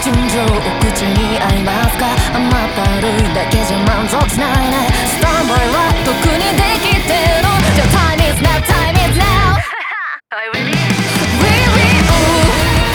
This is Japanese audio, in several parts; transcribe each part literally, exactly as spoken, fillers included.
純情お口に合いますか？甘ったるいだけじゃ満足しないね。スタンバイは特にできてる。じゃあ Time is now, time is now Really? Really? Ooh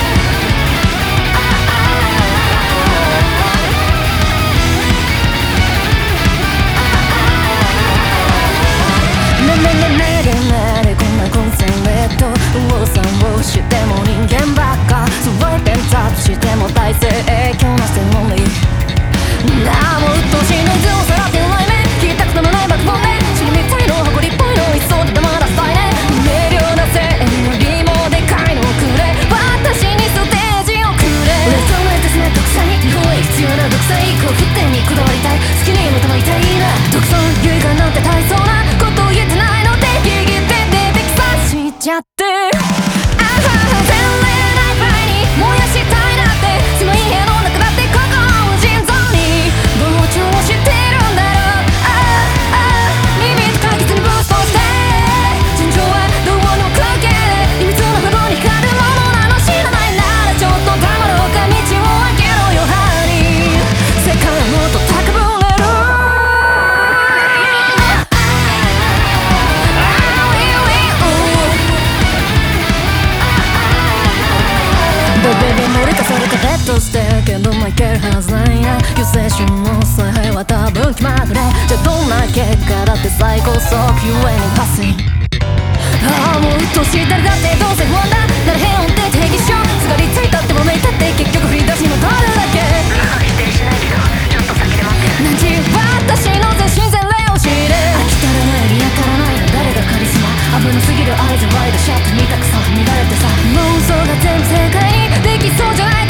ねねねねでねでこんな混戦レッド右往左往しても人間ばっかスワイペンタップしても大盛況なセロリああもう鬱陶しいノイズをさらってうまいね聞きたくてもない爆音ね死にたいの誇りっぽいのいっそで黙らせたいね明瞭な声援よりもでかいのをくれ私にステージをくれ俺そうなんですね独裁日本へ必要な独裁こう沸点にこだわりたい好きにもたまりたいな独尊優位感なんて大層なこと言えてないのでギギって出てきさしちゃってあはは前例ない場合に燃やしたいなって狭い部屋の中だってここを心臓に膨張してるんだろうああ耳と解決にブーストして尋常はどうにも空気で秘密のほどに光るものなの知らないならちょっと黙ろうか道を開けろよハニー世界はもっと高ぶれるベベベ森かそれかレッドしてるけどもいけるはずないな優先種の采配は多分決まってねじゃあどんな結果だって最高速ゆえにパスああもう鬱陶しい誰だってどうせ不安だなら平穏って定義しようすがりついたってもめいたって結局振り出しに戻るだけ否定しないけどちょっと先で待ってなんち私の全身全霊を知れ飽きたらないリアからない誰がカリスマ危なすぎるアイズワイドシャット見たくさ乱れてさ妄想が全世界にできそうじゃない